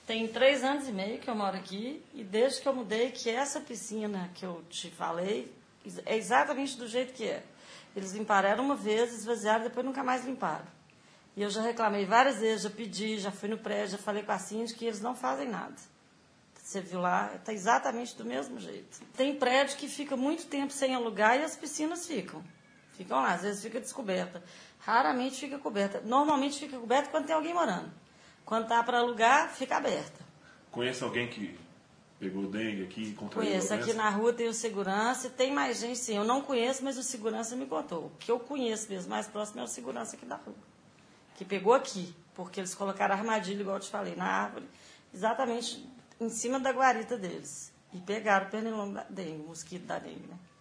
Tem 3 anos e meio que eu moro aqui e desde que eu mudei, que essa piscina que eu te falei é exatamente do jeito que é. Eles limparam uma vez, esvaziaram, depois nunca mais limparam. E eu já reclamei várias vezes, já pedi, já fui no prédio, já falei com a síndica que eles não fazem nada. Você viu lá, está exatamente do mesmo jeito. Tem prédio que fica muito tempo sem alugar e as piscinas ficam. Ficam lá, às vezes fica descoberta. Raramente fica coberta. Normalmente fica coberta quando tem alguém morando. Quando está para alugar, fica aberta. Conhece alguém que pegou dengue aqui e contraiu a Conheço. doença? Aqui na rua tem o segurança e tem mais gente, sim. Eu não conheço, mas o segurança me contou. O que eu conheço mesmo, mais próximo, é o segurança aqui da rua. Que pegou aqui, porque eles colocaram armadilha, igual eu te falei, na árvore, exatamente em cima da guarita deles. E pegaram o pernilongo da dengue, o mosquito da dengue, né?